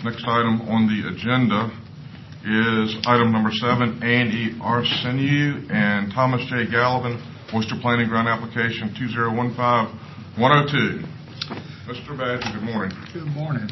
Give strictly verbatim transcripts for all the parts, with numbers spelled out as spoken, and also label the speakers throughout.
Speaker 1: Next item on the agenda is item number seven, Andy Arseneau and Thomas J. Gallivan, Oyster Planting Ground Application two zero one five one oh two. Mister Badger, good morning.
Speaker 2: Good morning.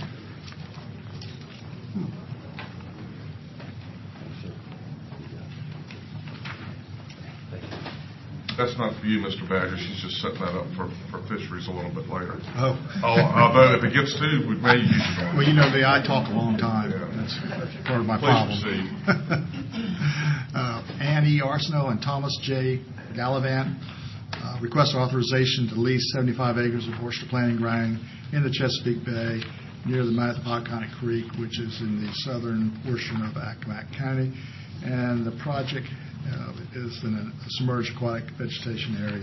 Speaker 1: That's not for you, Mister Badger. She's just setting that up for, for fisheries a little bit later.
Speaker 2: Oh.
Speaker 1: Although if it gets to, we may use it on.
Speaker 2: Well, you know me, I talk a long time.
Speaker 1: Yeah.
Speaker 2: That's part of my
Speaker 1: Please
Speaker 2: problem.
Speaker 1: proceed.
Speaker 2: uh, Andy Arseneau and Thomas J. Gallivan uh, request authorization to lease seventy-five acres of oyster planting ground in the Chesapeake Bay near the mouth of Occonack Creek, which is in the southern portion of Accomack County. And the project uh, is in a submerged aquatic vegetation area.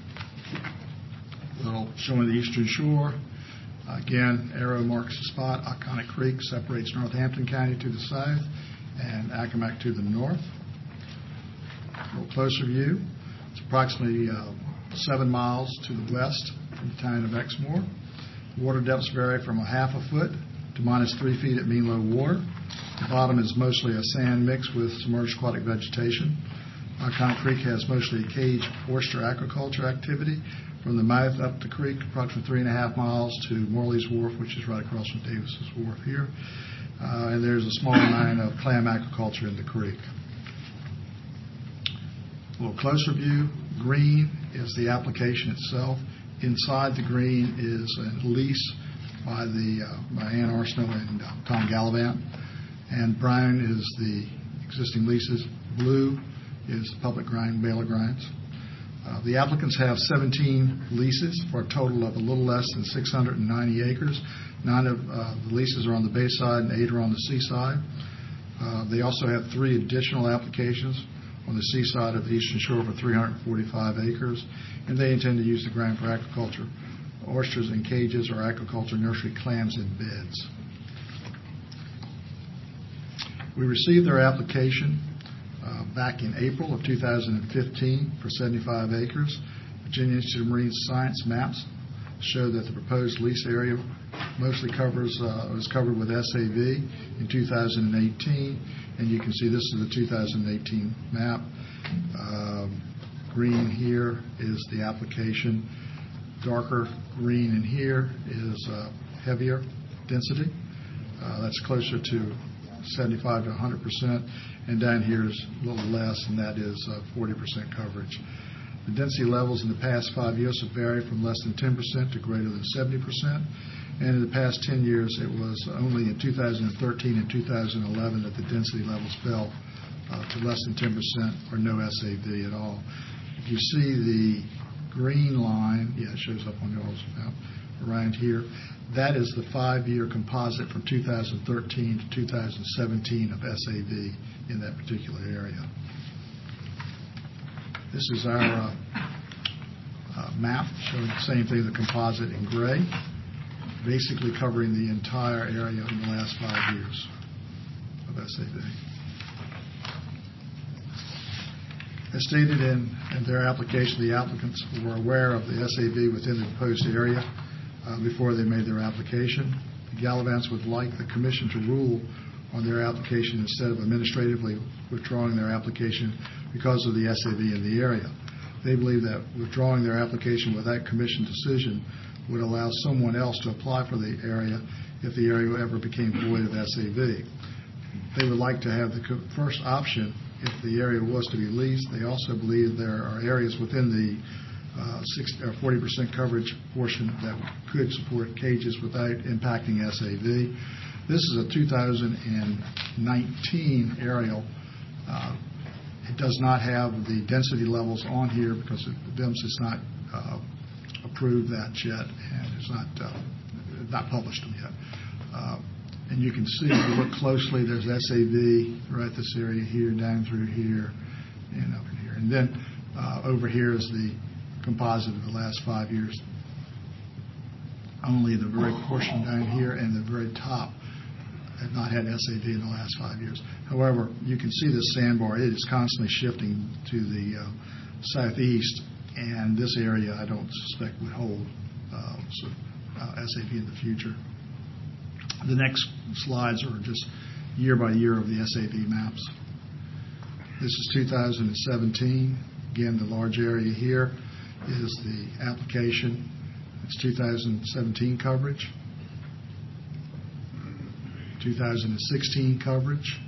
Speaker 2: Well, showing the eastern shore. Again, arrow marks the spot. Occonack Creek separates Northampton County to the south and Accomack to the north. A little closer view. It's approximately uh, seven miles to the west from the town of Exmoor. Water depths vary from a half a foot to minus three feet at mean low water. The bottom is mostly a sand mix with submerged aquatic vegetation. Occonack Creek has mostly cage oyster aquaculture activity from the mouth up the creek, approximately three and a half miles to Morley's Wharf, which is right across from Davis's Wharf here. Uh, and there's a small amount of clam aquaculture in the creek. A little closer view. Green is the application itself. Inside the green is a lease by the uh, by Ann Arseneau and uh, Tom Gallivan. And brown is the existing leases. Blue is the public grind, Baylor grinds. Uh, the applicants have seventeen leases for a total of a little less than six hundred ninety acres. Nine of uh, the leases are on the bay side and eight are on the seaside. Uh, they also have three additional applications on the seaside of the eastern shore for three hundred forty-five acres, and they intend to use the ground for aquaculture, oysters in cages, or aquaculture nursery clams in beds. We received their application uh, back in April of two thousand fifteen for seventy-five acres. Virginia Institute of Marine Science maps show that the proposed lease area mostly covers uh, was covered with S A V in two thousand eighteen, and you can see this is the two thousand eighteen map. Um, green here is the application. Darker green in here is uh, heavier density. Uh, that's closer to seventy-five to one hundred percent, and down here is a little less, and that is uh, forty percent coverage. The density levels in the past five years have varied from less than ten percent to greater than seventy percent, and in the past ten years it was only in two thousand thirteen and two thousand eleven that the density levels fell uh, to less than ten percent or no S A V at all. If you see the green line, yeah, it shows up on the oils map around here, that is the five-year composite from two thousand thirteen to two thousand seventeen of S A V in that particular area. This is our uh, uh, map showing the same thing, the composite in gray, basically covering the entire area in the last five years of S A V. As stated in, in their application, the applicants were aware of the S A V within the proposed area uh, before they made their application. The Gallivans would like the Commission to rule on their application instead of administratively withdrawing their application because of the S A V in the area. They believe that withdrawing their application without Commission decision would allow someone else to apply for the area if the area ever became void of S A V. They would like to have the first option if the area was to be leased. They also believe there are areas within the uh, sixty or forty percent coverage portion that could support cages without impacting S A V. This is a two thousand nineteen aerial. Uh, it does not have the density levels on here because it, the B I M S has not uh, approved that yet, and it's not uh, not published them yet. Uh, And you can see, if you look closely, there's S A V right this area here, down through here, and over here. And then uh, over here is the composite of the last five years. Only the very portion down here and the very top have not had S A V in the last five years. However, you can see this sandbar. It is constantly shifting to the uh, southeast, and this area I don't suspect would hold uh, so, uh, S A V in the future. The next slides are just year by year of the S A V maps. This is two thousand seventeen. Again, the large area here is the application. It's two thousand seventeen coverage, two thousand sixteen coverage,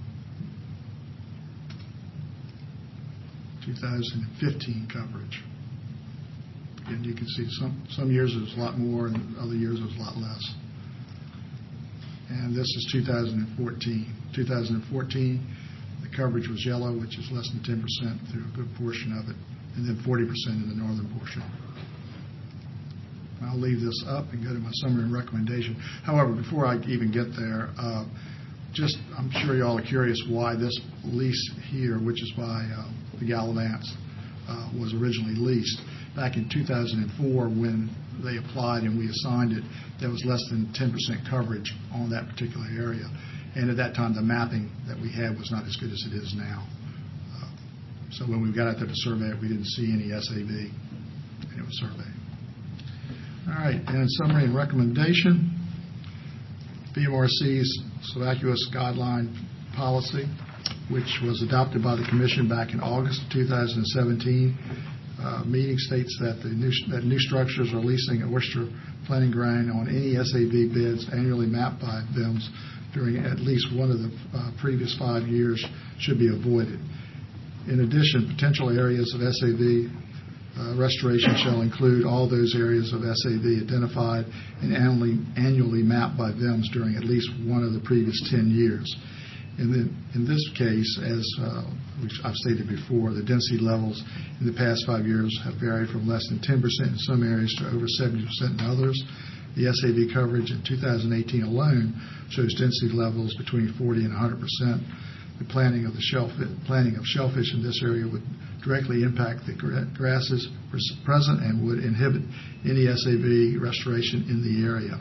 Speaker 2: two thousand fifteen coverage. And you can see some, some years it was a lot more and other years it was a lot less. And this is two thousand fourteen. two thousand fourteen, the coverage was yellow, which is less than ten percent through a good portion of it, and then forty percent in the northern portion. I'll leave this up and go to my summary and recommendation. However, before I even get there, uh, just I'm sure you all are curious why this lease here, which is by uh, the Gallivants, uh, was originally leased. Back in two thousand four, when they applied and we assigned it, there was less than ten percent coverage on that particular area. And at that time, the mapping that we had was not as good as it is now. Uh, so when we got out there to survey it, we didn't see any S A V, and it was surveyed. All right, and in summary and recommendation, V M R C's vacuous guideline policy, which was adopted by the Commission back in August of two thousand seventeen, uh, meeting states that the new, that new structures are leasing at Worcester Planning Ground on any S A V bids annually mapped by V I Ms during at least one of the uh, previous five years should be avoided. In addition, potential areas of S A V Uh, restoration shall include all those areas of S A V identified and annually, annually mapped by V I Ms during at least one of the previous ten years. In, the, in this case, as uh, which I've stated before, the density levels in the past five years have varied from less than ten percent in some areas to over seventy percent in others. The S A V coverage in two thousand eighteen alone shows density levels between forty and one hundred percent. The planting of the shell planting of shellfish in this area would directly impact the grasses present and would inhibit any S A V restoration in the area.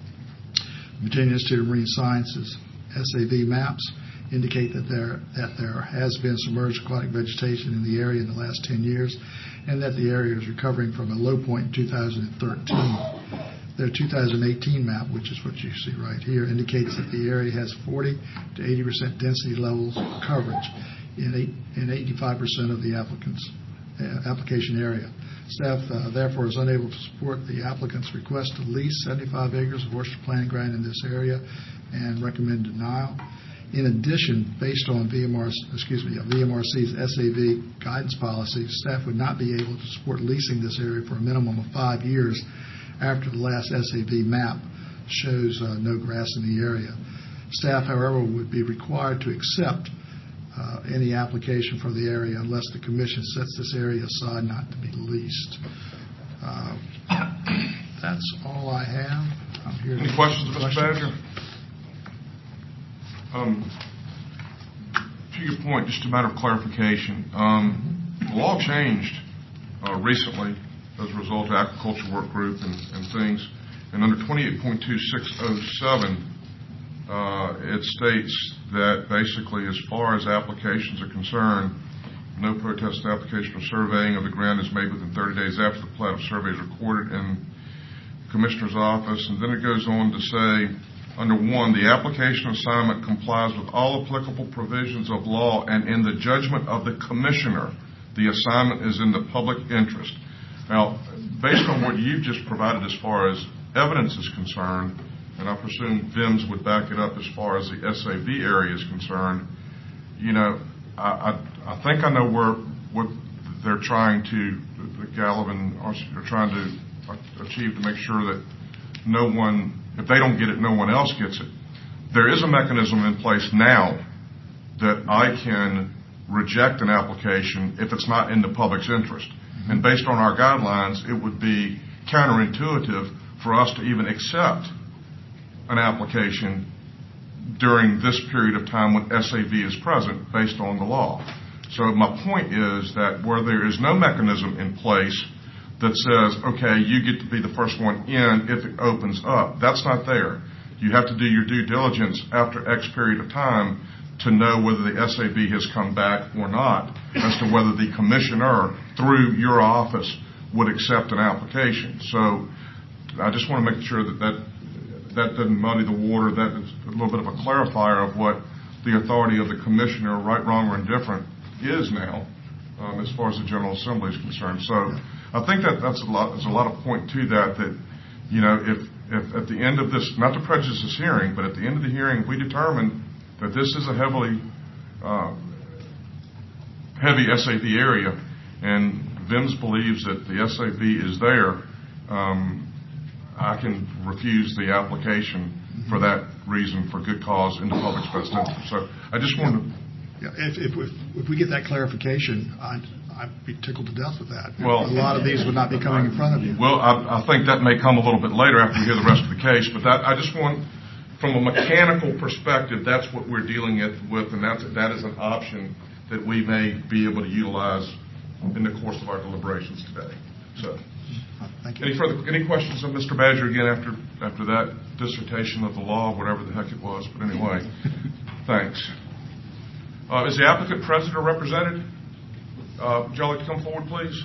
Speaker 2: Virginia Institute of Marine Sciences S A V maps indicate that there that there has been submerged aquatic vegetation in the area in the last ten years, and that the area is recovering from a low point in two thousand thirteen. Their two thousand eighteen map, which is what you see right here, indicates that the area has forty to eighty percent density levels of coverage in, eight, in eighty-five percent of the applicant's uh, application area. Staff, uh, therefore, is unable to support the applicant's request to lease seventy-five acres of Worcester Planning Ground in this area and recommend denial. In addition, based on V M R, excuse me, V M R C's S A V guidance policy, staff would not be able to support leasing this area for a minimum of five years after the last S A V map shows uh, no grass in the area. Staff, however, would be required to accept uh, any application for the area unless the Commission sets this area aside not to be leased. Uh, that's all I have. I'm here.
Speaker 1: Any questions, Mister Badger? Um, to your point, just a matter of clarification. Um, the law changed uh, recently as a result of Aquaculture Work Group and, and things. And under twenty-eight point two six oh seven, uh, it states that basically as far as applications are concerned, no protest application or surveying of the ground is made within thirty days after the plat of survey is recorded in the Commissioner's office. And then it goes on to say, under one, the application assignment complies with all applicable provisions of law, and in the judgment of the Commissioner, the assignment is in the public interest. Now, based on what you've just provided as far as evidence is concerned, and I presume V I Ms would back it up as far as the S A V area is concerned, you know, I, I, I think I know where what they're trying to, the Gallivan are, are trying to achieve to make sure that no one, if they don't get it, no one else gets it. There is a mechanism in place now that I can reject an application if it's not in the public's interest. Mm-hmm. And based on our guidelines, it would be counterintuitive for us to even accept an application during this period of time when S A V is present based on the law. So my point is that where there is no mechanism in place that says, okay, you get to be the first one in if it opens up. That's not there. You have to do your due diligence after X period of time to know whether the S A V has come back or not, as to whether the Commissioner, through your office, would accept an application. So I just want to make sure that, that that doesn't muddy the water. That is a little bit of a clarifier of what the authority of the commissioner, right, wrong, or indifferent, is now, um, as far as the General Assembly is concerned. So I think that that's a lot. There's a lot of point to that. That you know, if if at the end of this, not to prejudice this hearing, but at the end of the hearing, if we determine that this is a heavily uh, heavy S A V area, and V I M S believes that the S A V is there, um, I can refuse the application for that reason, for good cause in the public's best interest. So I just wanted to...
Speaker 2: Yeah, if, if, if, if we get that clarification, I'd, I'd be tickled to death with that.
Speaker 1: Well,
Speaker 2: a lot of these would not be coming in front of you.
Speaker 1: Well, I, I think that may come a little bit later after we hear the rest of the case, but that I just want, from a mechanical perspective, that's what we're dealing with, and that's, that is an option that we may be able to utilize in the course of our deliberations today. So,
Speaker 2: thank you.
Speaker 1: Any further any questions of Mister Badger again after after that dissertation of the law, whatever the heck it was? But anyway, thanks. Uh, is the applicant present or represented? Uh, would y'all like to come forward, please?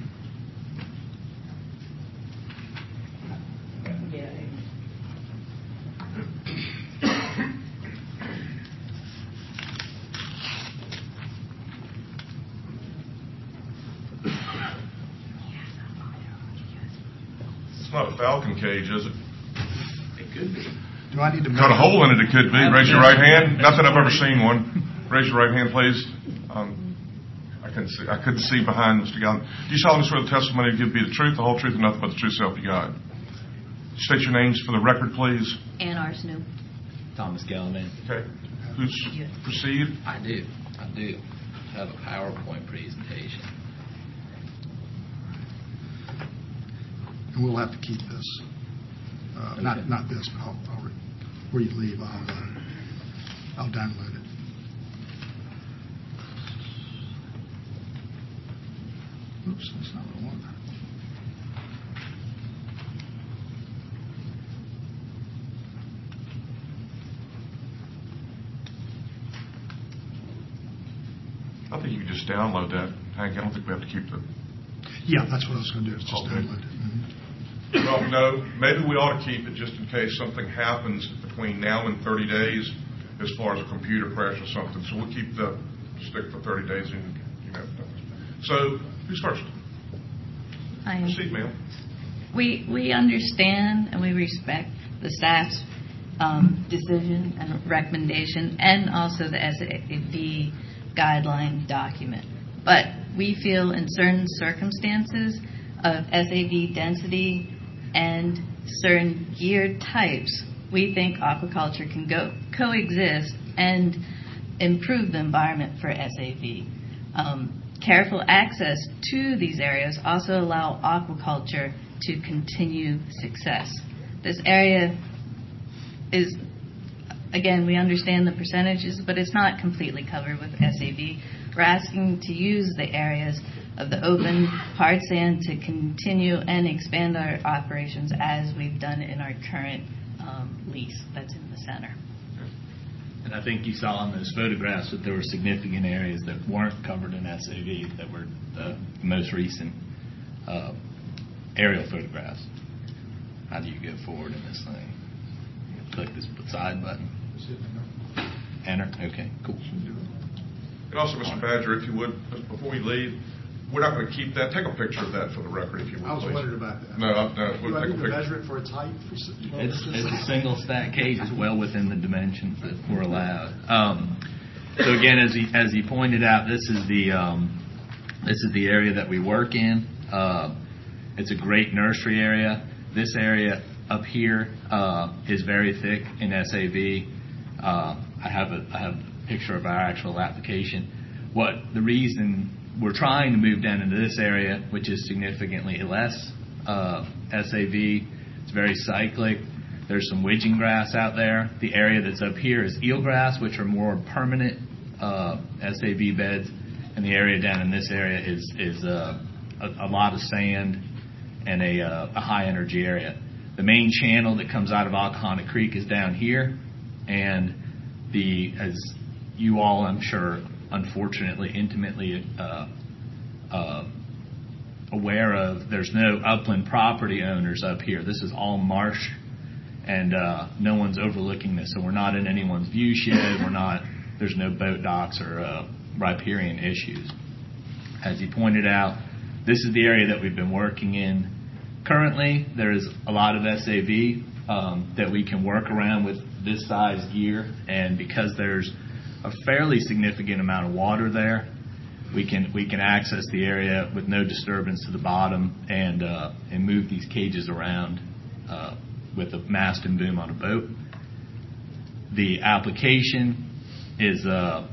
Speaker 1: It's not a falcon cage, is it?
Speaker 3: It could be.
Speaker 2: Do I need to
Speaker 1: Got a hole in it, it could be. Raise your right hand. Not that I've ever seen one. Raise your right hand, please. Um, I couldn't see. I couldn't see behind Mister Galvin. Do you solemnly swear the testimony you give be the truth, the whole truth, and nothing but the truth, so help you God? State your names for the record, please.
Speaker 4: Ann Arseneau.
Speaker 3: Thomas Gallivan.
Speaker 1: Okay. Who's proceed?
Speaker 3: I do. I do. I have a PowerPoint presentation.
Speaker 2: And we'll have to keep this. Uh,
Speaker 3: Okay.
Speaker 2: Not not this, but I'll, I'll, before you leave, I'll uh, I'll download it. Oops, that's not what I want.
Speaker 1: I think you can just download that, Hank. I don't think we have to keep the...
Speaker 2: Yeah, that's what I was going to do, is just
Speaker 1: Okay.
Speaker 2: download it. Mhm.
Speaker 1: Well, no, maybe we ought to keep it just in case something happens between now and thirty days as far as a computer crash or something. So we'll keep the stick for thirty days. And, you know, so who's first?
Speaker 4: I am.
Speaker 1: Proceed, ma'am.
Speaker 4: We we understand and we respect the staff's um, decision and recommendation, and also the S A V guideline document. But we feel in certain circumstances of S A V density and certain gear types, we think aquaculture can go coexist and improve the environment for S A V. Um, careful access to these areas also allow aquaculture to continue success. This area is, again, we understand the percentages, but it's not completely covered with S A V. We're asking to use the areas of the open, hard sand to continue and expand our operations as we've done in our current um, lease that's in the center.
Speaker 3: And I think you saw in those photographs that there were significant areas that weren't covered in S A V that were the most recent uh, aerial photographs. How do you go forward in this thing? You click this side button. Enter. Okay, cool.
Speaker 1: And also, Mister Badger, if you would, before we leave, we're not going to keep that. Take a picture of that for the record, if you would,
Speaker 2: I was
Speaker 1: please.
Speaker 2: wondering about that.
Speaker 1: No, no, we'll
Speaker 2: Do I
Speaker 1: take a
Speaker 2: need to
Speaker 1: picture.
Speaker 2: measure it for its height? For s- well,
Speaker 3: It's,
Speaker 2: just-
Speaker 3: it's a single stack cage. It's well within the dimensions that were allowed. Um, so again, as he as he pointed out, this is the um, this is the area that we work in. Uh, it's a great nursery area. This area up here uh, is very thick in S A V. Uh, I have a I have a picture of our actual application. What the reason we're trying to move down into this area, which is significantly less uh, S A V. It's very cyclic. There's some widgeon grass out there. The area that's up here is eelgrass, which are more permanent uh, S A V beds. And the area down in this area is is uh, a, a lot of sand and a, uh, a high energy area. The main channel that comes out of Alcoholic Creek is down here, and the as you all, I'm sure, unfortunately, intimately uh, uh, aware of, there's no upland property owners up here. This is all marsh and uh, no one's overlooking this. So we're not in anyone's view shed. We're not. There's no boat docks or uh, riparian issues. As he pointed out, this is the area that we've been working in. Currently, there is a lot of S A V um, that we can work around with this size gear, and because there's a fairly significant amount of water there, we can we can access the area with no disturbance to the bottom and uh, and move these cages around uh, with a mast and boom on a boat. The application is uh,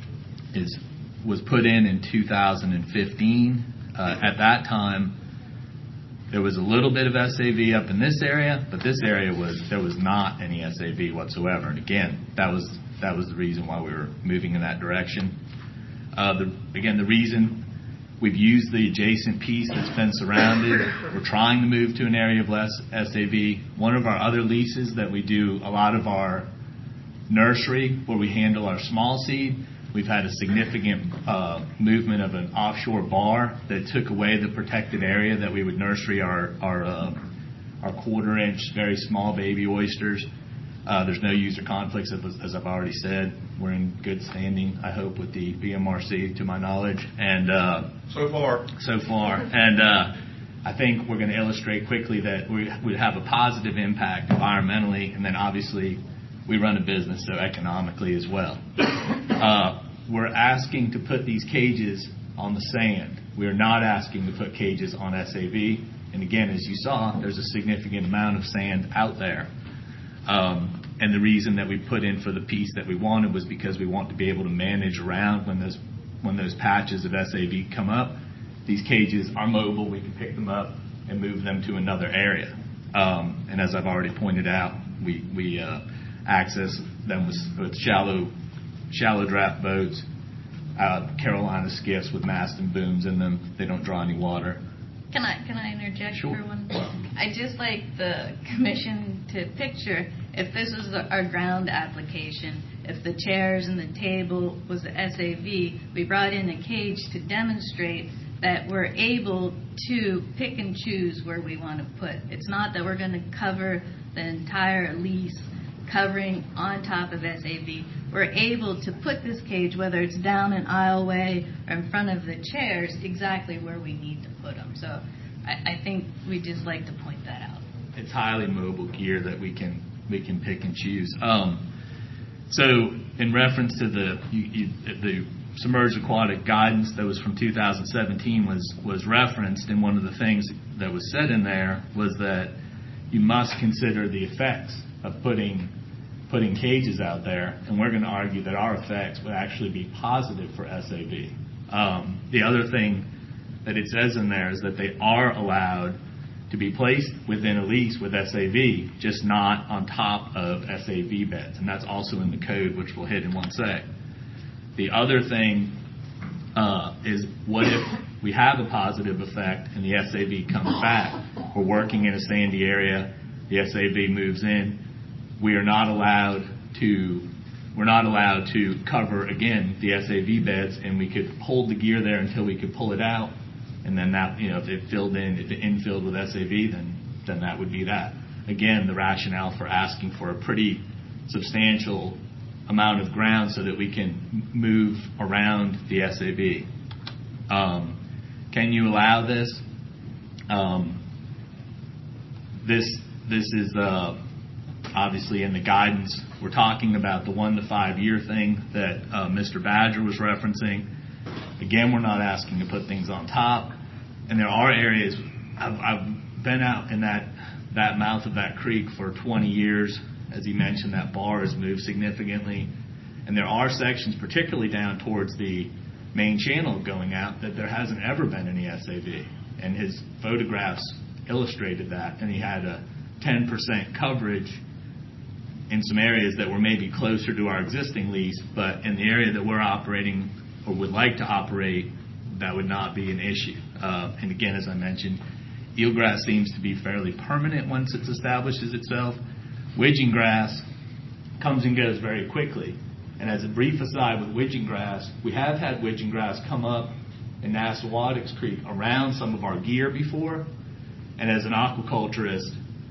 Speaker 3: is was put in in two thousand fifteen. Uh, at that time, there was a little bit of S A V up in this area, but this area was there was not any S A V whatsoever. And again, that was that was the reason why we were moving in that direction. Uh, the, again, the reason we've used the adjacent piece that's been surrounded. We're trying to move to an area of less S A V. One of our other leases that we do a lot of our nursery, where we handle our small seed, we've had a significant uh, movement of an offshore bar that took away the protected area that we would nursery our our, uh, our quarter-inch, very small baby oysters. Uh, there's no user conflicts, as, as I've already said. We're in good standing, I hope, with the B M R C, to my knowledge. And uh,
Speaker 1: So far.
Speaker 3: So far. And uh, I think we're going to illustrate quickly that we would have a positive impact environmentally, and then obviously we run a business, so economically as well. Uh, we're asking to put these cages on the sand. We're not asking to put cages on S A V. And again, as you saw, there's a significant amount of sand out there. Um, and the reason that we put in for the piece that we wanted was because we want to be able to manage around when those when those patches of S A V come up. These cages are mobile. We can pick them up and move them to another area. Um, and as I've already pointed out, we we uh, access them with, with shallow shallow draft boats, uh, Carolina skiffs with mast and booms in them. They don't draw any water.
Speaker 4: Can I can I interject
Speaker 3: Sure.
Speaker 4: for one? I just like the commission to picture if this was the, our ground application, if the chairs and the table was the S A V, we brought in a cage to demonstrate that we're able to pick and choose where we want to put. It's not that we're going to cover the entire lease covering on top of S A V. We're able to put this cage, whether it's down an aisleway or in front of the chairs, exactly where we need to put them. So I, I think we just like to point that out.
Speaker 3: It's highly mobile gear that we can we can pick and choose. Um, so in reference to the you, you, the submerged aquatic guidance that was from two thousand seventeen was was referenced, and one of the things that was said in there was that you must consider the effects of putting putting cages out there, and we're going to argue that our effects would actually be positive for S A V. Um, the other thing that it says in there is that they are allowed to be placed within a lease with S A V, just not on top of S A V beds, and that's also in the code, which we'll hit in one sec. The other thing uh, is, what if we have a positive effect and the S A V comes back? We're working in a sandy area, the S A V moves in. We are not allowed to we're not allowed to cover again the S A V beds, and we could hold the gear there until we could pull it out, and then that, you know, if it filled in, if it infilled with S A V, then then that would be that. Again, the rationale for asking for a pretty substantial amount of ground so that we can move around the S A V. Um, can you allow this? Um, this this is uh, obviously in the guidance. We're talking about the one to five year thing that uh, Mister Badger was referencing. Again, we're not asking to put things on top. And there are areas, I've, I've been out in that, that mouth of that creek for twenty years. As he mentioned, that bar has moved significantly. And there are sections, particularly down towards the main channel going out, that there hasn't ever been any S A V. And his photographs illustrated that. And he had a ten percent coverage in some areas that were maybe closer to our existing lease, but in the area that we're operating or would like to operate, that would not be an issue. Uh, and again, as I mentioned, eelgrass seems to be fairly permanent once it establishes itself. Widgeon grass comes and goes very quickly. And as a brief aside with widgeon grass, we have had widgeon grass come up in Nassawattix Creek around some of our gear before. And as an aquaculturist,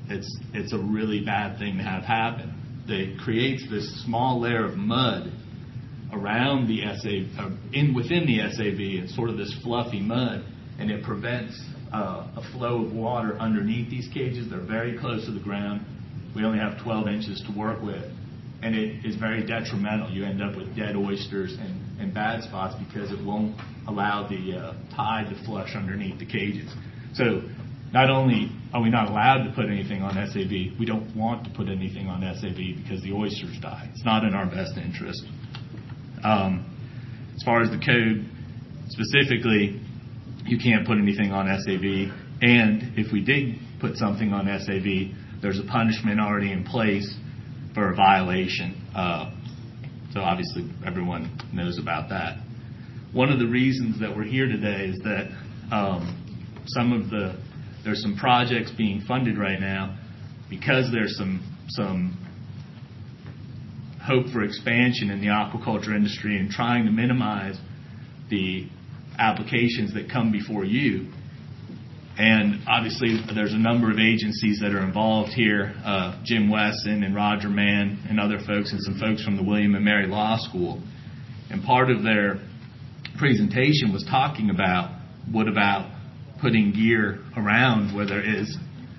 Speaker 3: it's it's a really bad thing to have happen. It creates this small layer of mud around the S A V, uh, in within the S A V, and sort of this fluffy mud, and it prevents uh, a flow of water underneath these cages. They're very close to the ground. We only have twelve inches to work with, and it is very detrimental. You end up with dead oysters and, and bad spots because it won't allow the uh, tide to flush underneath the cages. So not only are we not allowed to put anything on S A V, we don't want to put anything on S A V because the oysters die. It's not in our best interest. Um, as far as the code specifically, you can't put anything on S A V, and if we did put something on S A V, there's a punishment already in place for a violation. Uh, so obviously everyone knows about that. One of the reasons that we're here today is that um, some of the there's some projects being funded right now because there's some some hope for expansion in the aquaculture industry and trying to minimize the applications that come before you. And obviously there's a number of agencies that are involved here, uh, Jim Wesson and Roger Mann and other folks, and some folks from the William and Mary Law School. And part of their presentation was talking about what about putting gear around where there is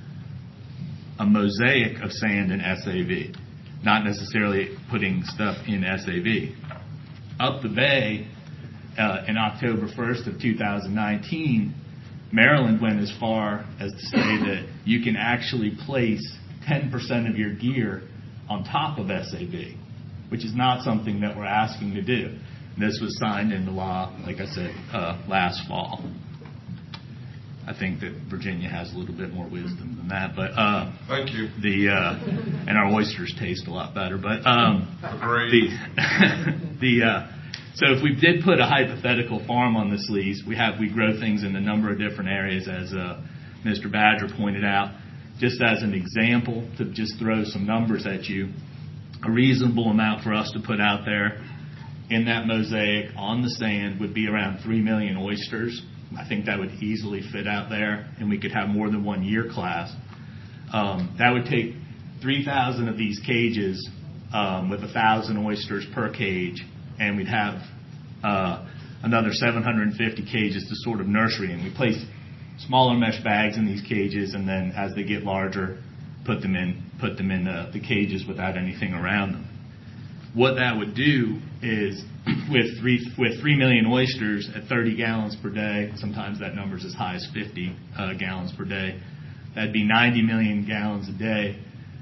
Speaker 3: a mosaic of sand in S A V, not necessarily putting stuff in S A V. Up the bay, uh, in October first of two thousand nineteen, Maryland went as far as to say that you can actually place ten percent of your gear on top of S A V, which is not something that we're asking to do. This was signed into law, like I said, uh, last fall. I think that Virginia has a little bit more wisdom than that, but uh,
Speaker 1: thank you.
Speaker 3: The uh, and our oysters taste a lot better. But um,
Speaker 1: Agreed.
Speaker 3: the the uh, so if we did put a hypothetical farm on this lease, we have we grow things in a number of different areas, as uh, Mister Badger pointed out. Just as an example, to just throw some numbers at you, a reasonable amount for us to put out there in that mosaic on the sand would be around three million oysters. I think that would easily fit out there, and we could have more than one year class. Um, that would take three thousand of these cages um, with one thousand oysters per cage, and we'd have uh, another seven hundred fifty cages to sort of nursery in. We place smaller mesh bags in these cages, and then as they get larger, put them in put them in the, the cages without anything around them. What that would do is, with three with three million oysters at thirty gallons per day, sometimes that number's as high as fifty uh, gallons per day. That'd be ninety million gallons a day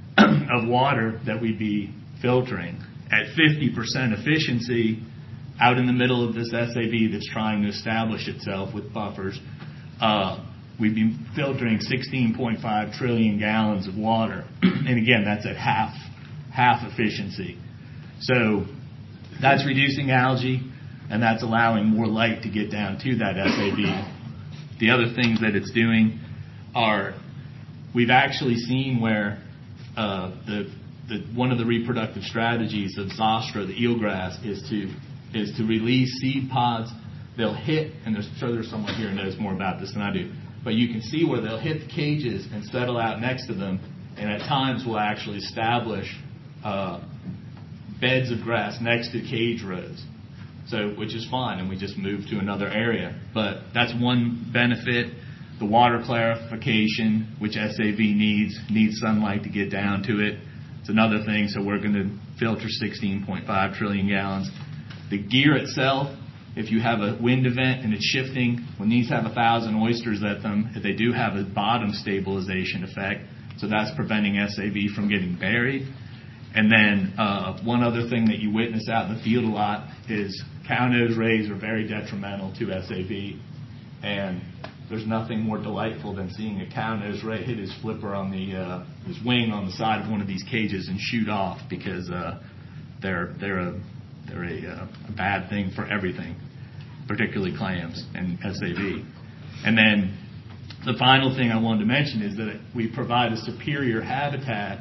Speaker 3: of water that we'd be filtering at fifty percent efficiency out in the middle of this S A V that's trying to establish itself with buffers. Uh, we'd be filtering sixteen point five trillion gallons of water, and again, that's at half half efficiency. So that's reducing algae, and that's allowing more light to get down to that S A V. The other things that it's doing are, we've actually seen where uh, the, the one of the reproductive strategies of Zostra, the eelgrass, is to is to release seed pods. They'll hit, and there's, I'm sure there's someone here who knows more about this than I do, but you can see where they'll hit the cages and settle out next to them, and at times will actually establish uh, beds of grass next to cage rows, so which is fine, and we just move to another area. But that's one benefit. The water clarification, which S A V needs, needs sunlight to get down to it. It's another thing, so we're going to filter sixteen point five trillion gallons. The gear itself, if you have a wind event and it's shifting, when these have a thousand oysters at them, they do have a bottom stabilization effect, so that's preventing S A V from getting buried. And then uh, one other thing that you witness out in the field a lot is cow nose rays are very detrimental to S A V. And there's nothing more delightful than seeing a cow nose ray hit his flipper on the uh, his wing on the side of one of these cages and shoot off, because uh, they're they're a they're a, uh, a bad thing for everything, particularly clams and S A V. And then the final thing I wanted to mention is that we provide a superior habitat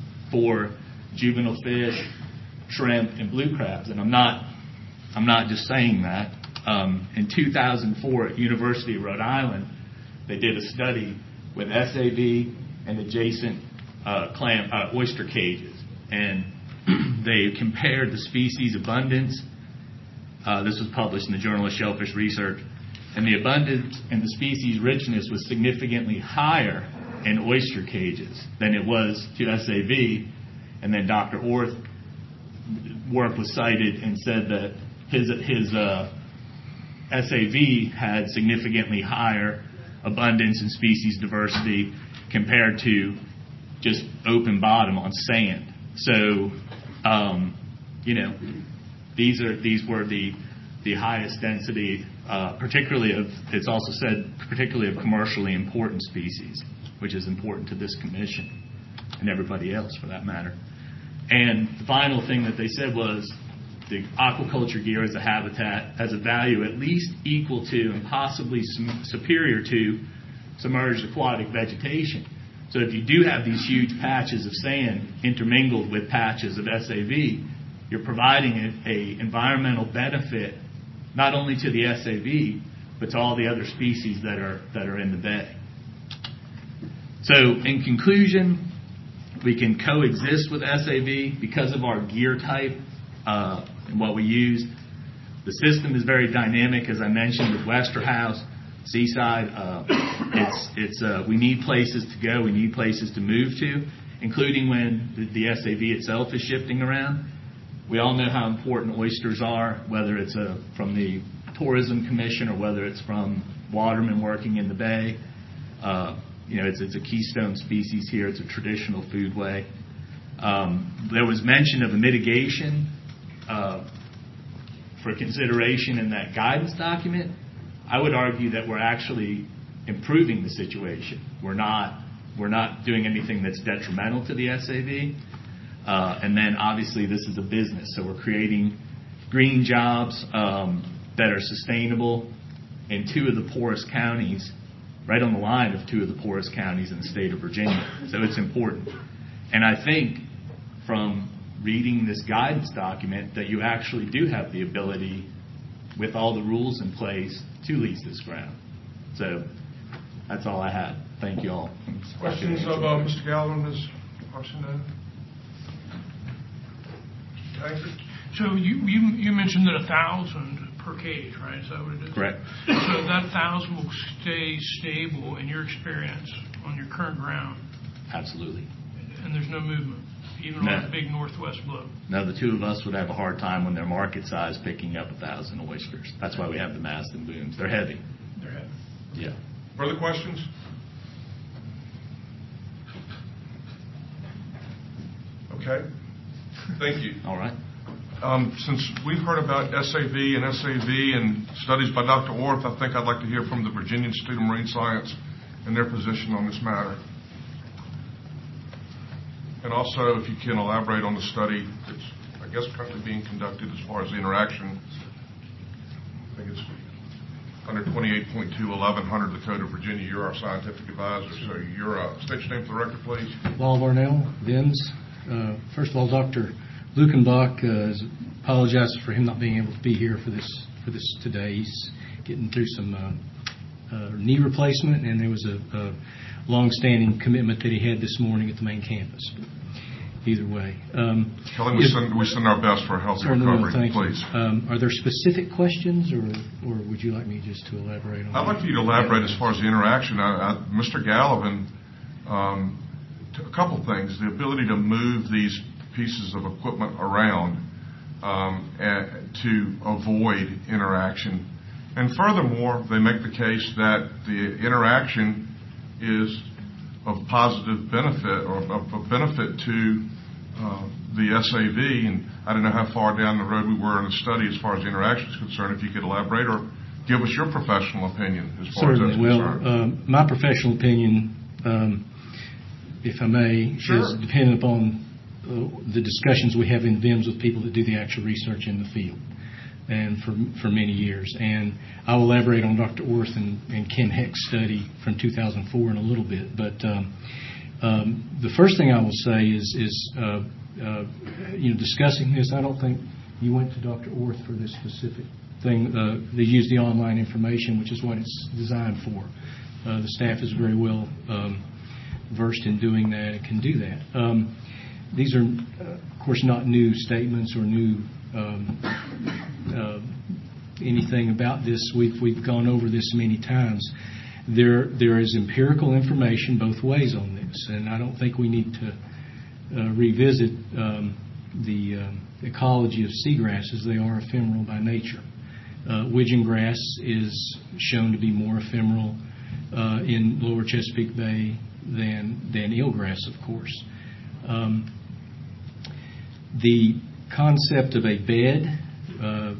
Speaker 3: for juvenile fish, shrimp, and blue crabs. And I'm not I'm not just saying that. Um, in two thousand four at University of Rhode Island, they did a study with S A V and adjacent uh, clam uh, oyster cages, and they compared the species abundance. Uh, this was published in the Journal of Shellfish Research, and the abundance and the species richness was significantly higher in oyster cages than it was to S A V. And then Doctor Orth work was cited and said that his his uh, S A V had significantly higher abundance and species diversity compared to just open bottom on sand. So, um, you know, these are these were the the highest density, uh, particularly of. It's also said particularly of commercially important species, which is important to this commission and everybody else for that matter. And the final thing that they said was the aquaculture gear as a habitat has a value at least equal to and possibly superior to submerged aquatic vegetation. So if you do have these huge patches of sand intermingled with patches of S A V, you're providing a, a environmental benefit not only to the S A V, but to all the other species that are that are in the bay. So in conclusion, we can coexist with S A V because of our gear type uh, and what we use. The system is very dynamic, as I mentioned, with Westerhouse, Seaside. Uh, it's it's uh, we need places to go, we need places to move to, including when the, the S A V itself is shifting around. We all know how important oysters are, whether it's a, from the Tourism Commission or whether it's from watermen working in the bay. Uh, you know, it's, it's a keystone species here. It's a traditional foodway. Um, there was mention of a mitigation uh, for consideration in that guidance document. I would argue that we're actually improving the situation. We're not we're not doing anything that's detrimental to the S A V. Uh, and then obviously this is a business, so we're creating green jobs um, that are sustainable in two of the poorest counties, right on the line of two of the poorest counties in the state of Virginia. So it's important. And I think from reading this guidance document that you actually do have the ability, with all the rules in place, to lease this ground. So that's all I had. Thank you all.
Speaker 1: Questions of uh, Mister Galvin, Miz Arsenault?
Speaker 5: So you, you you mentioned that a thousand per cage, right? Is that what it is?
Speaker 3: Correct.
Speaker 5: So that thousand will stay stable in your experience on your current ground.
Speaker 3: Absolutely.
Speaker 5: And there's no movement, even
Speaker 3: No.
Speaker 5: on a big northwest blow.
Speaker 3: Now, the two of us would have a hard time when their market size picking up a thousand oysters. That's why we have the mast and booms. They're heavy.
Speaker 5: They're heavy.
Speaker 3: Yeah.
Speaker 1: Further questions? Okay. Thank you.
Speaker 3: All right.
Speaker 1: Um, since we've heard about S A V and S A V and studies by Doctor Orth, I think I'd like to hear from the Virginia Institute of Marine Science and their position on this matter. And also, if you can elaborate on the study that's, I guess, currently being conducted as far as the interaction. I think it's under twenty-eight point two, eleven hundred of the Code of Virginia. You're our scientific advisor, so you're uh, state your name for the record, please.
Speaker 6: Paul Varnell, V I M S. Uh, first of all, Doctor Lukenbach uh, apologizes for him not being able to be here for this for this today. He's getting through some uh, uh, knee replacement, and there was a, a long-standing commitment that he had this morning at the main campus. But either way, um,
Speaker 1: Tell him we send, we send our best for a healthy recovery,
Speaker 6: thank
Speaker 1: please.
Speaker 6: You. Um, are there specific questions, or or would you like me just to elaborate on?
Speaker 1: I'd like for you to elaborate as far as the interaction. I, I, Mister Gallivan, um, t- a couple things. The ability to move these pieces of equipment around um, and to avoid interaction. And furthermore, they make the case that the interaction is of positive benefit or of, of benefit to uh, the S A V. And I don't know how far down the road we were in the study as far as the interaction is concerned. If you could elaborate or give us your professional opinion as far
Speaker 6: Certainly.
Speaker 1: as that's
Speaker 6: well,
Speaker 1: concerned.
Speaker 6: um, my professional opinion, um, if I may,
Speaker 1: Sure.
Speaker 6: is dependent upon uh, the discussions we have in V I M S with people that do the actual research in the field, and for for many years. And I'll elaborate on Doctor Orth and, and Ken Heck's study from two thousand four in a little bit. But um, um, the first thing I will say is, is uh, uh, you know, discussing this, I don't think you went to Doctor Orth for this specific thing. Uh, they use the online information, which is what it's designed for. Uh, the staff is very well um, versed in doing that and can do that. Um, these are, uh, of course, not new statements or new um, uh, anything about this. We've we've gone over this many times. There there is empirical information both ways on this, and I don't think we need to uh, revisit um, the um, ecology of seagrasses. They are ephemeral by nature. Uh, widgeon grass is shown to be more ephemeral uh, in lower Chesapeake Bay than than eelgrass, of course. Um, the concept of a bed uh,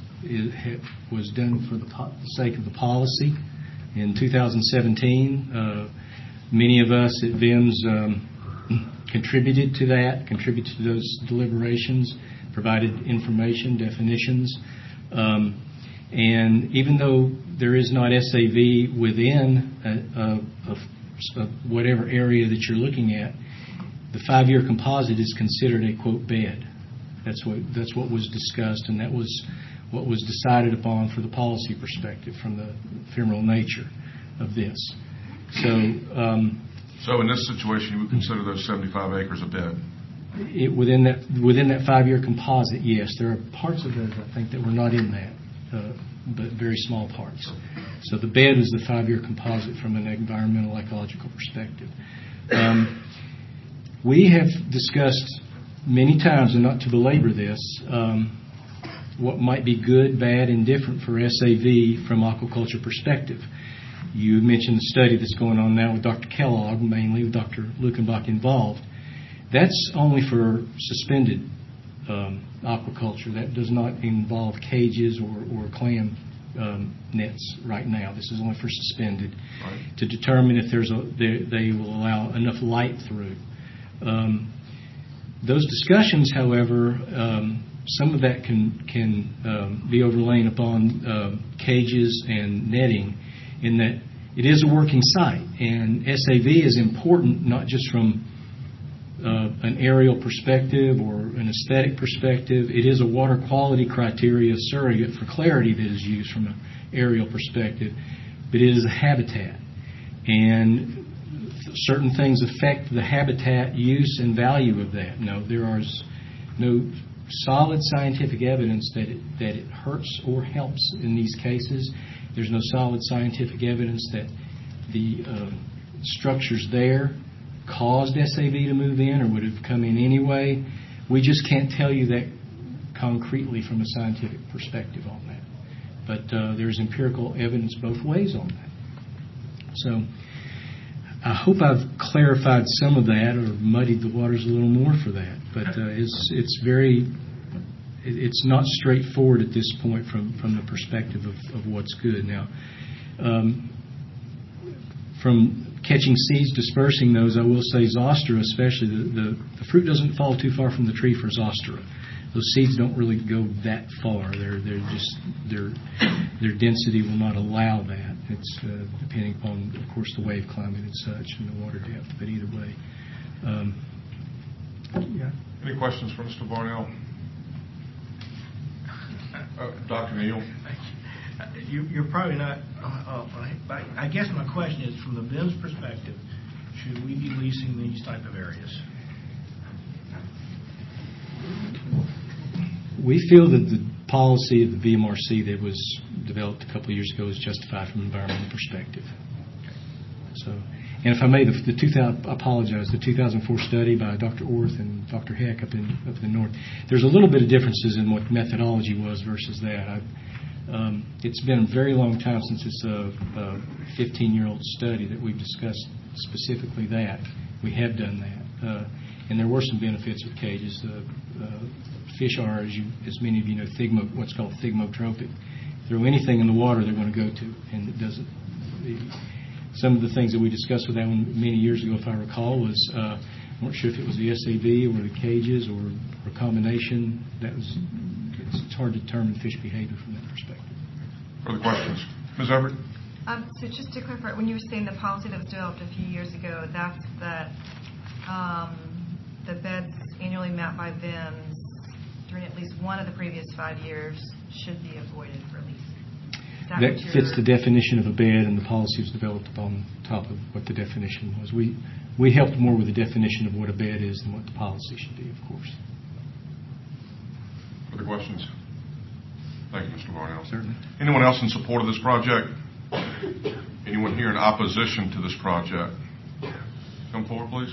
Speaker 6: it was done for the, po- the sake of the policy. In two thousand seventeen, uh, many of us at V I M S um, contributed to that, contributed to those deliberations, provided information, definitions. Um, and even though there is not S A V within a, a, a, a whatever area that you're looking at, the five-year composite is considered a, quote, bed. That's what, that's what was discussed, and that was what was decided upon for the policy perspective from the ephemeral nature of this. So, um,
Speaker 1: so in this situation, you would consider those seventy-five acres a bed?
Speaker 6: It, within that within that five-year composite, yes. There are parts of those, I think, that were not in that, uh, but very small parts. So the bed is the five-year composite from an environmental ecological perspective. Um, we have discussed many times, and not to belabor this, um, what might be good, bad, and different for S A V from aquaculture perspective. You mentioned the study that's going on now with Doctor Kellogg, mainly with Doctor Lukenbach involved. That's only for suspended um, aquaculture. That does not involve cages or, or clam um, nets right now. This is only for suspended, right, to determine if there's a, they, they will allow enough light through. Um, those discussions, however, um, some of that can can um, be overlain upon uh, cages and netting, in that it is a working site, and S A V is important not just from uh, an aerial perspective or an aesthetic perspective. It is a water quality criteria surrogate for clarity that is used from an aerial perspective, but it is a habitat, and certain things affect the habitat use and value of that. No, there is no solid scientific evidence that it, that it hurts or helps in these cases. There's no solid scientific evidence that the uh, structures there caused S A V to move in or would have come in anyway. We just can't tell you that concretely from a scientific perspective on that. But uh, there's empirical evidence both ways on that. So I hope I've clarified some of that or muddied the waters a little more for that. But uh, it's it's very it's not straightforward at this point from, from the perspective of, of what's good. Now, um, from catching seeds, dispersing those, I will say Zostera especially, the, the, the fruit doesn't fall too far from the tree for Zostera. Those seeds don't really go that far. They're they're just their their density will not allow that. It's uh, depending upon, of course, the wave climate and such and the water depth. But either way, um, yeah.
Speaker 1: Any questions for Mister Barnell? Uh, Doctor Neal?
Speaker 7: You, you're probably not, uh, uh, I guess my question is, from the V I M S perspective, should we be leasing these type of areas?
Speaker 6: We feel that the policy of the V M R C that was developed a couple of years ago is justified from an environmental perspective. So, and if I may, the, the two thousand, I apologize, the two thousand four study by Doctor Orth and Doctor Heck up in up in the north, there's a little bit of differences in what methodology was versus that. I, um, it's been a very long time since it's a, a fifteen-year-old study that we've discussed specifically that. We have done that. Uh, and there were some benefits with cages. Uh, uh, fish are, as, you, as many of you know, thigmo, what's called thigmotrophic. Throw anything in the water they're going to go to, and it doesn't. The, some of the things that we discussed with that one many years ago, if I recall, was uh, I weren't sure if it was the S A V or the cages or, or a combination. That was it's hard to determine fish behavior from that perspective.
Speaker 1: Further questions, Miz Everett?
Speaker 8: Um, so just to clarify, when you were saying the policy that was developed a few years ago, that's that um, the beds annually mapped by V I M S during at least one of the previous five years should be avoided for leasing. that
Speaker 6: That
Speaker 8: what you're-
Speaker 6: fits the definition of a bed, and the policy was developed upon top of what the definition was. We we helped more with the definition of what a bed is than what the policy should be, of course.
Speaker 1: Other questions? Thank you, Mister Barnell.
Speaker 6: Certainly.
Speaker 1: Anyone else in support of this project? Anyone here in opposition to this project? Come forward, please.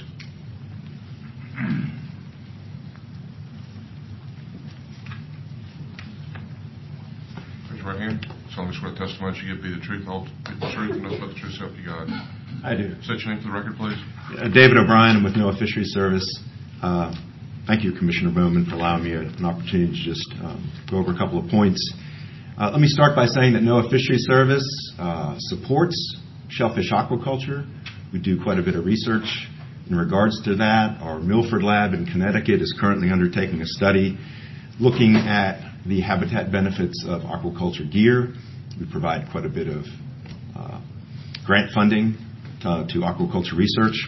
Speaker 1: Raise your right hand. Solemnly swear the testimony you give be the truth, all the truth, and nothing but the truth, so help you God.
Speaker 9: I do.
Speaker 1: State your name for the record, please.
Speaker 9: Uh, David O'Brien, I'm with NOAA Fisheries Service. Uh, thank you, Commissioner Bowman, for allowing me an opportunity to just um, go over a couple of points. Uh, let me start by saying that NOAA Fisheries Service uh, supports shellfish aquaculture. We do quite a bit of research in regards to that. Our Milford lab in Connecticut is currently undertaking a study looking at the habitat benefits of aquaculture gear. We provide quite a bit of uh, grant funding to, to aquaculture research.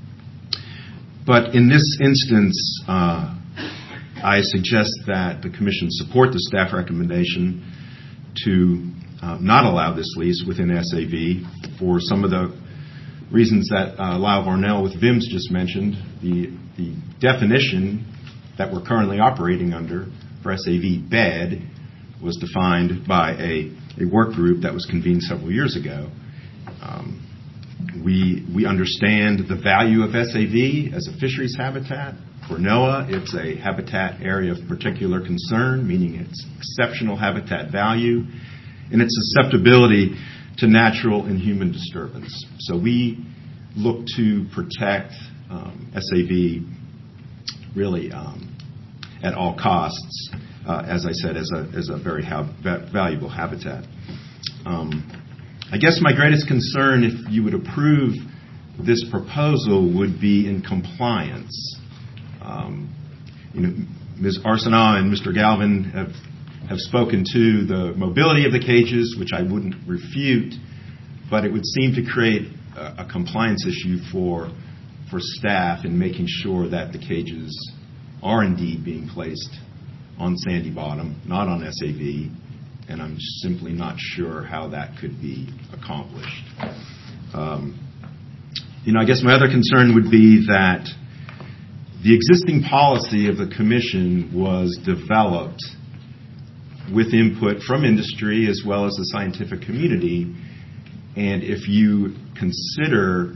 Speaker 9: But in this instance, uh, I suggest that the Commission support the staff recommendation to uh, not allow this lease within S A V for some of the reasons that uh, Lyle Varnell with V I M S just mentioned. The, the definition that we're currently operating under for S A V bed was defined by a, a work group that was convened several years ago. Um, we, we understand the value of S A V as a fisheries habitat. For NOAA, it's a habitat area of particular concern, meaning its exceptional habitat value and its susceptibility to natural and human disturbance. So we look to protect um, S A V really um, at all costs, uh, as I said, as a, as a very ha- valuable habitat. Um, I guess my greatest concern, if you would approve this proposal, would be in compliance. Um, you know, Miz Arsenault and Mister Galvin have have spoken to the mobility of the cages, which I wouldn't refute, but it would seem to create a, a compliance issue for for staff in making sure that the cages are indeed being placed on sandy bottom, not on S A V, and I'm simply not sure how that could be accomplished. Um, you know, I guess my other concern would be that the existing policy of the Commission was developed with input from industry as well as the scientific community, and if you consider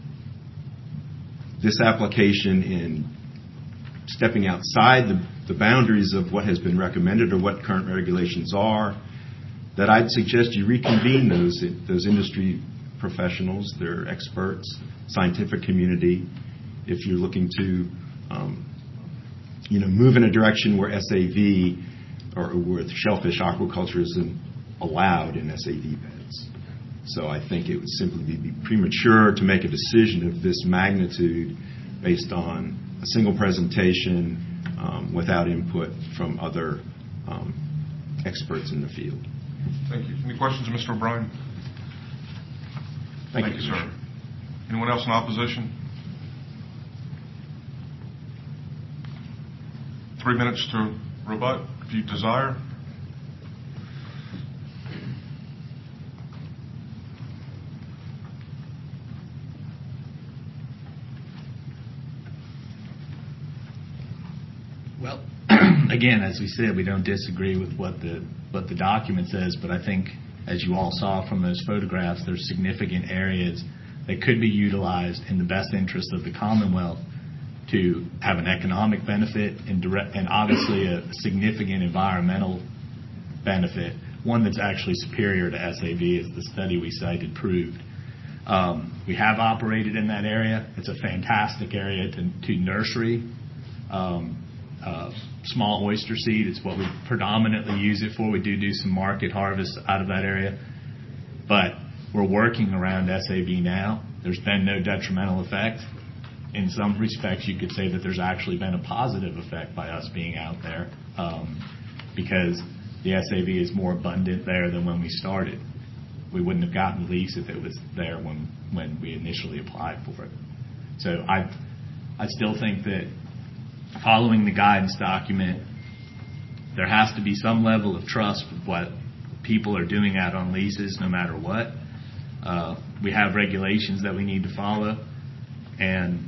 Speaker 9: this application in stepping outside the, the boundaries of what has been recommended or what current regulations are, that I'd suggest you reconvene those those industry professionals, their experts, scientific community, if you're looking to um, you know, move in a direction where S A V or where shellfish aquaculture isn't allowed in S A V beds. So I think it would simply be premature to make a decision of this magnitude based on a single presentation um, without input from other um, experts in the field.
Speaker 1: Thank you. Any questions of Mister O'Brien?
Speaker 9: Thank,
Speaker 1: Thank you, sir. Anyone else in opposition? Three minutes to rebut, if you desire.
Speaker 3: Well, again, as we said, we don't disagree with what the what the document says, but I think, as you all saw from those photographs, there's significant areas that could be utilized in the best interest of the Commonwealth to have an economic benefit and, direct, and obviously a significant environmental benefit, one that's actually superior to S A V, as the study we cited proved. Um, we have operated in that area. It's a fantastic area to, to nursery um, uh, small oyster seed. It's what we predominantly use it for. We do do some market harvest out of that area. But we're working around S A V now. There's been no detrimental effect. In some respects, you could say that there's actually been a positive effect by us being out there um, because the S A V is more abundant there than when we started. We wouldn't have gotten the lease if it was there when, when we initially applied for it. So I, I still think that following the guidance document, there has to be some level of trust with what people are doing that on leases no matter what. Uh, we have regulations that we need to follow, and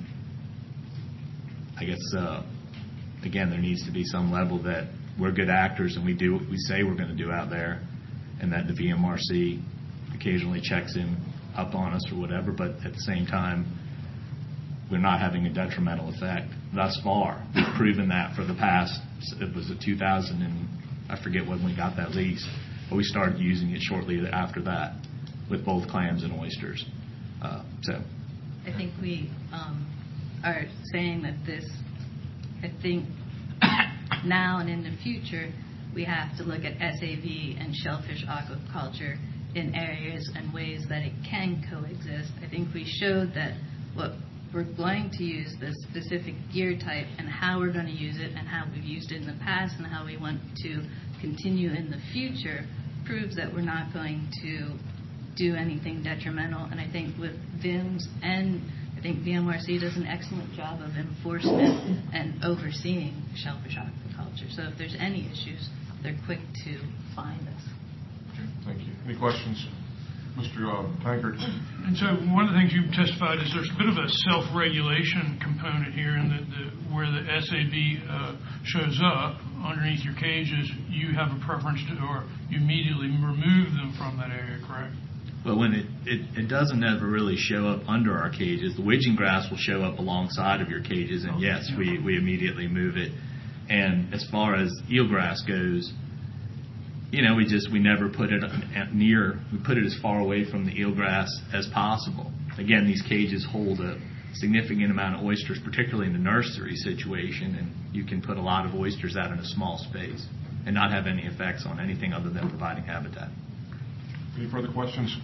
Speaker 3: I guess, uh, again, there needs to be some level that we're good actors and we do what we say we're going to do out there, and that the V M R C occasionally checks in up on us or whatever, but at the same time, we're not having a detrimental effect thus far. We've proven that for the past, it was a two thousand, and I forget when we got that lease, but we started using it shortly after that with both clams and oysters. Uh, so,
Speaker 4: I think we um, are saying that this, I think now and in the future, we have to look at S A V and shellfish aquaculture in areas and ways that it can coexist. I think we showed that what we're going to use the specific gear type and how we're going to use it and how we've used it in the past and how we want to continue in the future proves that we're not going to do anything detrimental. And I think with V I Ms and I think V M R C does an excellent job of enforcement and overseeing shellfish aquaculture. So if there's any issues, they're quick to find us.
Speaker 1: Okay, thank you. Any questions? Mister Uh, Tankard.
Speaker 5: And so one of the things you've testified is there's a bit of a self-regulation component here, in that the, where the S A V uh, shows up underneath your cages, you have a preference to, or you immediately remove them from that area, correct?
Speaker 3: But when it, it, it doesn't ever really show up under our cages, the widgeon grass will show up alongside of your cages, and yes, we, we immediately move it. And as far as eelgrass goes, you know, we just, we never put it near, we put it as far away from the eelgrass as possible. Again, these cages hold a significant amount of oysters, particularly in the nursery situation, and you can put a lot of oysters out in a small space and not have any effects on anything other than providing habitat.
Speaker 1: Any further questions?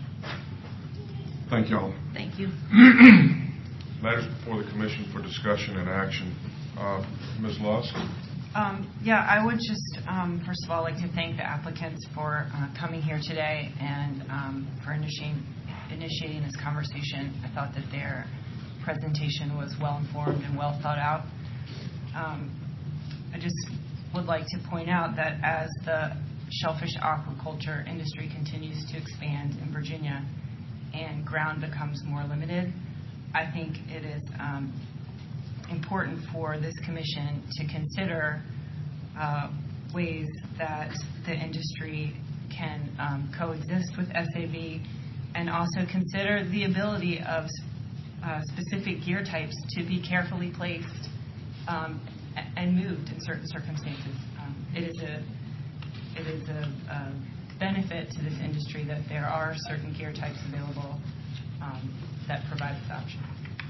Speaker 1: Thank you all.
Speaker 4: Thank you.
Speaker 1: Matters before the commission for discussion and action. Uh, Miz Lusk?
Speaker 10: Um, yeah, I would just, um, first of all, like to thank the applicants for uh, coming here today and um, for initiating, initiating this conversation. I thought that their presentation was well-informed and well thought out. Um, I just would like to point out that as the shellfish aquaculture industry continues to expand in Virginia and ground becomes more limited, I think it is um, important for this commission to consider uh, ways that the industry can um, coexist with S A V, and also consider the ability of uh, specific gear types to be carefully placed um, and moved in certain circumstances. Um, it is a it is a, a benefit to this industry that there are certain gear types available um, that provide this option.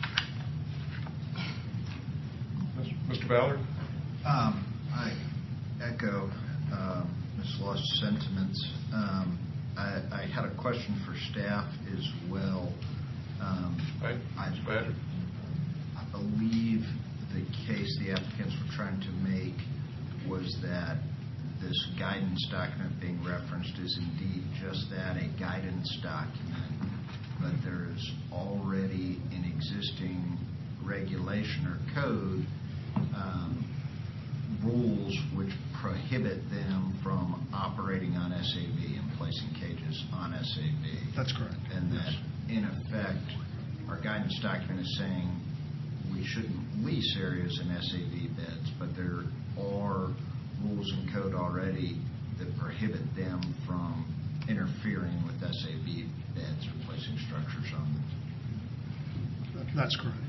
Speaker 1: Mister Ballard?
Speaker 11: Um, I echo um, Miz Lusk's sentiments. Um, I, I had a question for staff as well. Um,
Speaker 1: Hey,
Speaker 11: I,
Speaker 1: Mister Badger?
Speaker 11: I believe the case the applicants were trying to make was that this guidance document being referenced is indeed just that, a guidance document, but there is already an existing regulation or code Um, rules which prohibit them from operating on S A V and placing cages on S A V.
Speaker 2: That's correct.
Speaker 11: And that, in effect, our guidance document is saying we shouldn't lease areas in S A V beds, but there are rules and code already that prohibit them from interfering with S A V beds or placing structures on them.
Speaker 2: That's correct.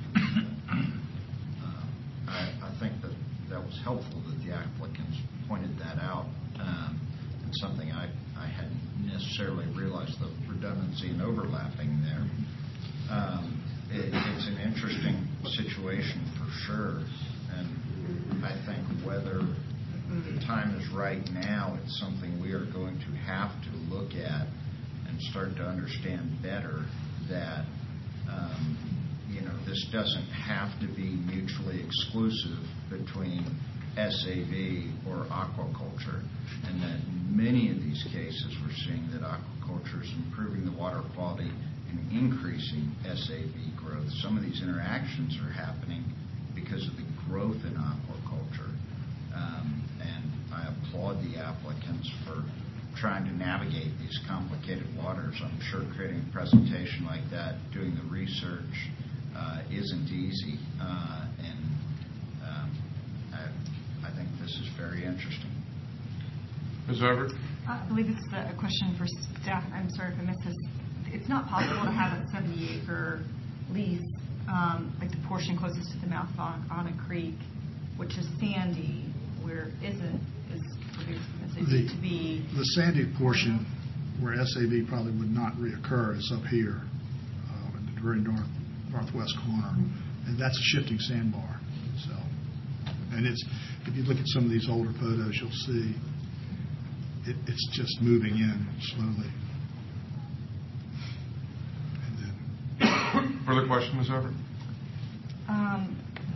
Speaker 11: I, I think that that was helpful that the applicants pointed that out. Um, it's something I, I hadn't necessarily realized, the redundancy and overlapping there. Um, it, it's an interesting situation for sure, and I think whether the time is right now, it's something we are going to have to look at and start to understand better that um, you know, this doesn't have to be mutually exclusive between S A V or aquaculture, and that in many of these cases we're seeing that aquaculture is improving the water quality and increasing S A V growth. Some of these interactions are happening because of the growth in aquaculture, um, and I applaud the applicants for trying to navigate these complicated waters. I'm sure creating a presentation like that, doing the research, uh, isn't easy, uh, and um, I, I think this is very interesting.
Speaker 1: Miz Everett?
Speaker 8: I believe this is a question for staff. I'm sorry if I missed this. It's not possible to have a seventy acre lease, um, like the portion closest to the mouth of Anna Creek, which is sandy, where isn't, is produced from S A B
Speaker 2: The-
Speaker 8: to be.
Speaker 2: The sandy portion where S A B probably would not reoccur is up here, uh, in the very north, northwest corner, and that's a shifting sandbar. So, and it's, if you look at some of these older photos, you'll see it, it's just moving in slowly. And then,
Speaker 1: Further question, Miz Everett?
Speaker 8: Um,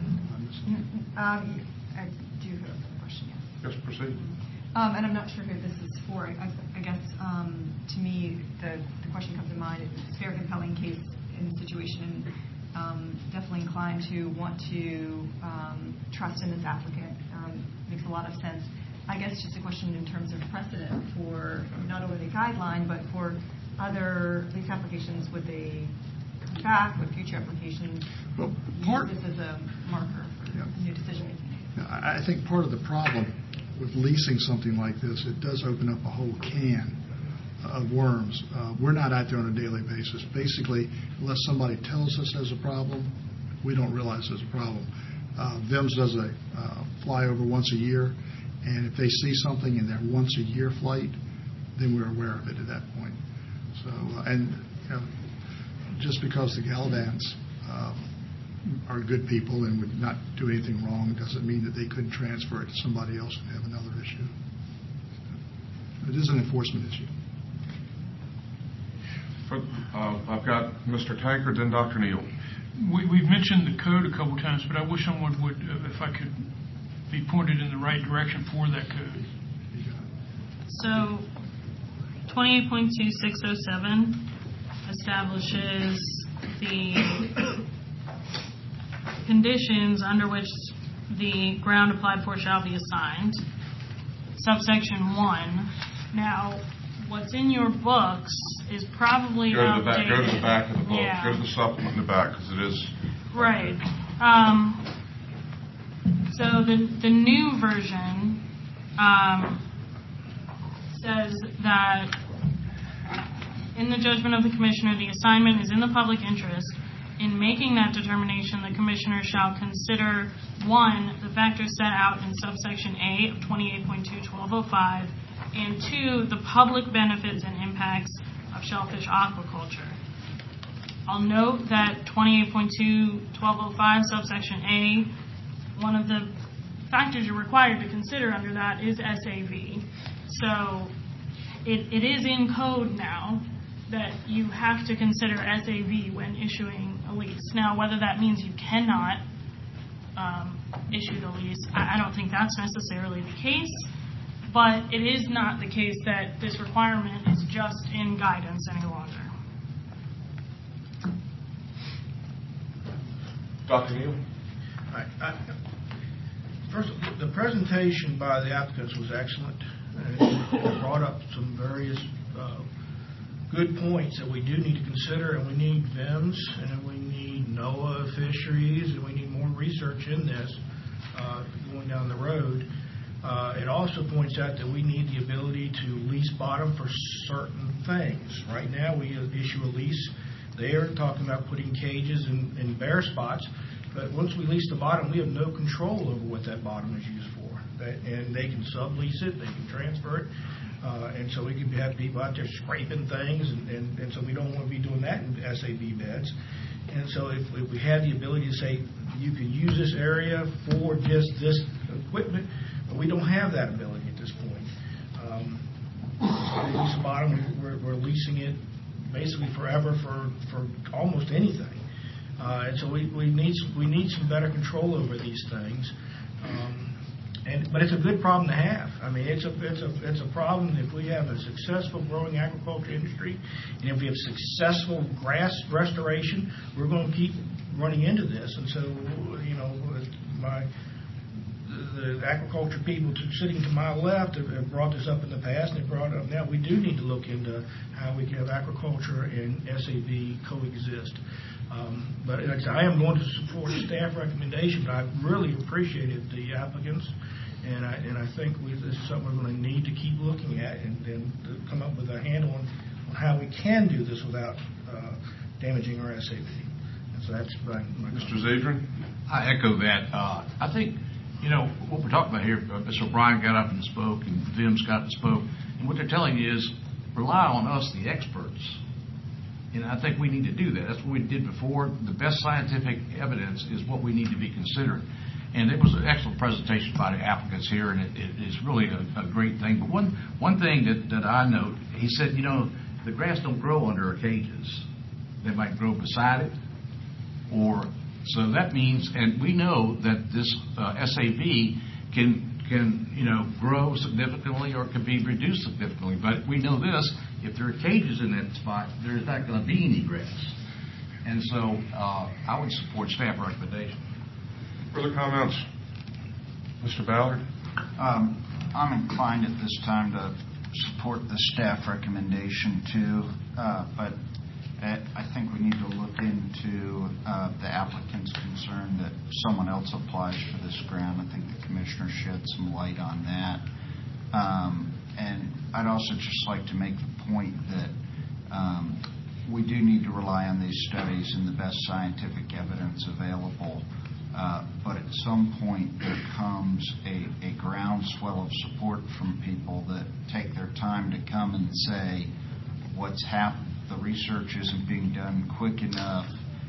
Speaker 8: um, I do have a question, yes.
Speaker 1: Yes, proceed.
Speaker 8: Um, and I'm not sure who this is for. I, I guess um, to me, the, the question comes to mind. It's a fair, compelling case in the situation. Um, definitely inclined to want to um, trust in this applicant. Um, makes a lot of sense. I guess just a question in terms of precedent for not only the guideline, but for other lease applications. Would they come back? Would future applications
Speaker 2: well, part,
Speaker 8: use this as a marker for
Speaker 2: yeah.
Speaker 8: new decision making?
Speaker 2: I I think part of the problem with leasing something like this, it does open up a whole can of worms. Uh, we're not out there on a daily basis. Basically, unless somebody tells us there's a problem, we don't realize there's a problem. Uh, V I M S does a uh, flyover once a year, and if they see something in their once a year flight, then we're aware of it at that point. So, uh, and you know, just because the Galavants uh, are good people and would not do anything wrong doesn't mean that they couldn't transfer it to somebody else and have another issue. It is an enforcement issue.
Speaker 1: Uh, I've got Mister Tankard, then Doctor Neal.
Speaker 5: We, we've mentioned the code a couple times, but I wish someone would, uh, if I could be pointed in the right direction for that code.
Speaker 12: So, twenty-eight point two six oh seven establishes the conditions under which the ground applied for shall be assigned. Subsection one. Now, what's in your books is probably
Speaker 1: Go to the
Speaker 12: outdated.
Speaker 1: back. Go to the back of the book.
Speaker 12: Yeah.
Speaker 1: Go to the supplement in the back because it is.
Speaker 12: Right. Um, so the the new version um, says that in the judgment of the commissioner, the assignment is in the public interest. In making that determination, the commissioner shall consider, one, the factors set out in subsection A of twenty-eight point two twelve oh five, and two, the public benefits and impacts of shellfish aquaculture. I'll note that twenty-eight point two twelve oh five subsection A, one of the factors you're required to consider under that is S A V. So it, it is in code now that you have to consider S A V when issuing a lease. Now, whether that means you cannot um, issue the lease, I, I don't think that's necessarily the case. But it is not the case that this requirement is just in guidance any longer.
Speaker 1: Doctor Neal?
Speaker 7: I, I, first, the presentation by the applicants was excellent. And it brought up some various uh, good points that we do need to consider, and we need V I M S, and we need NOAA fisheries, and we need more research in this uh, going down the road. Uh, it also points out that we need the ability to lease bottom for certain things. Right now, we issue a lease there talking about putting cages in, in bare spots, but once we lease the bottom, we have no control over what that bottom is used for. That, and they can sublease it, they can transfer it, uh, and so we can have people out there scraping things, and, and, and so we don't want to be doing that in S A B beds. And so if, if we had the ability to say you can use this area for just this equipment, but we don't have that ability at this point. Um, we lease the bottom, we're, we're leasing it basically forever for, for almost anything. Uh, and so we, we need we need some better control over these things. Um, and but it's a good problem to have. I mean, it's a it's a it's a problem if we have a successful growing agriculture industry, and if we have successful grass restoration, we're going to keep running into this. And so, you know, my the agriculture people to, sitting to my left have, have brought this up in the past, and they brought it up now. We do need to look into how we can have agriculture and S A B coexist. Um, but like I said, I am going to support the staff recommendation, but I really appreciated the applicants, and I and I think we, this is something we're going to need to keep looking at and, and to come up with a handle on, on how we can do this without uh, damaging our S A B. And so that's my, my
Speaker 1: Mister Zedrin?
Speaker 13: I echo that. Uh, I think, you know, what we're talking about here, uh, Mister O'Brien got up and spoke, and Vim's got up and spoke, and what they're telling you is rely on us, the experts. And I think we need to do that. That's what we did before. The best scientific evidence is what we need to be considering. And it was an excellent presentation by the applicants here, and it, it is really a, a great thing. But one one thing that, that I note, he said, you know, the grass don't grow under our cages. They might grow beside it, or so that means, and we know that this uh, S A B can can you know grow significantly or can be reduced significantly. But we know this: if there are cages in that spot, there's not going to be any grass. And so uh, I would support staff recommendation.
Speaker 1: Further comments, Mister Ballard?
Speaker 11: Um, I'm inclined at this time to support the staff recommendation too, uh, but I think we need to look into uh, the applicant's concern that someone else applies for this grant. I think the commissioner shed some light on that. Um, and I'd also just like to make the point that um, we do need to rely on these studies and the best scientific evidence available. Uh, but at some point there comes a, a groundswell of support from people that take their time to come and say what's happened. The research isn't being done quick enough,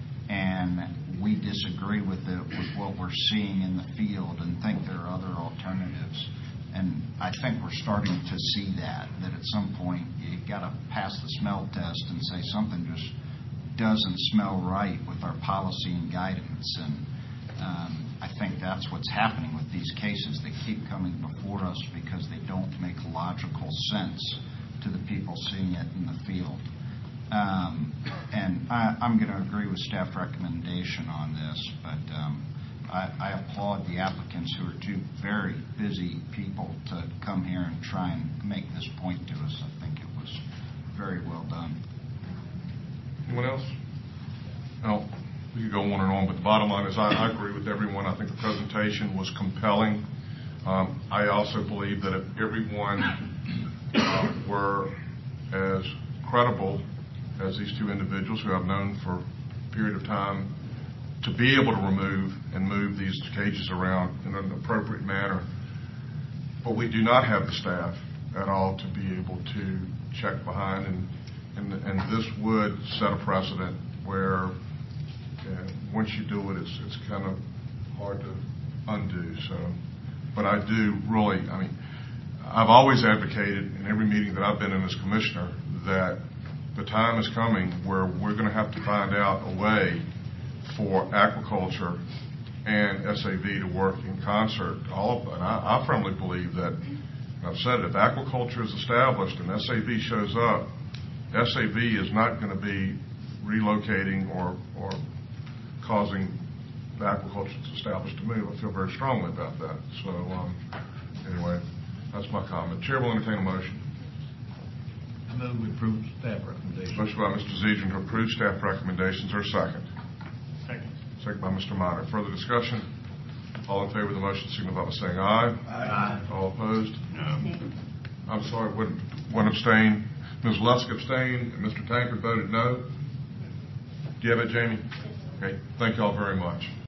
Speaker 11: and we disagree with it, with what we're seeing in the field, and think there are other alternatives. And I think we're starting to see that, that at some point you've got to pass the smell test and say something just doesn't smell right with our policy and guidance. And um, I think that's what's happening with these cases. They keep coming before us because they don't make logical sense to the people seeing it in the field. Um, and I, I'm going to agree with staff recommendation on this, but um, I, I applaud the applicants who are two very busy people to come here and try and make this point to us. I think it was very well done.
Speaker 1: Anyone else? No, we could go on and on, but the bottom line is I, I agree with everyone. I think the presentation was compelling. Um, I also believe that if everyone uh, were as credible as these two individuals who I've known for a period of time, to be able to remove and move these cages around in an appropriate manner. But we do not have the staff at all to be able to check behind, and and, and this would set a precedent where uh, once you do it, it's it's kind of hard to undo. So, but I do really, I mean, I've always advocated in every meeting that I've been in as commissioner that the time is coming where we're going to have to find out a way for agriculture and S A B to work in concert. All of, and I, I firmly believe that, and I've said it, if agriculture is established and S A B shows up, S A B is not going to be relocating or, or causing the agriculture that's established to move. I feel very strongly about that. So um, anyway, that's my comment. Chair will entertain a motion.
Speaker 13: I move we approve staff recommendations.
Speaker 1: Motion by Mister Zedrin to approve staff recommendations. Or second?
Speaker 5: Second.
Speaker 1: Second by Mister Minor. Further discussion? All in favor of the motion signify by saying aye.
Speaker 5: Aye.
Speaker 1: All opposed? No. I'm sorry, one, one abstain. Miz Lusk abstained, and Mister Tankard voted no. Do you have it, Jamie? Okay. Thank you all very much.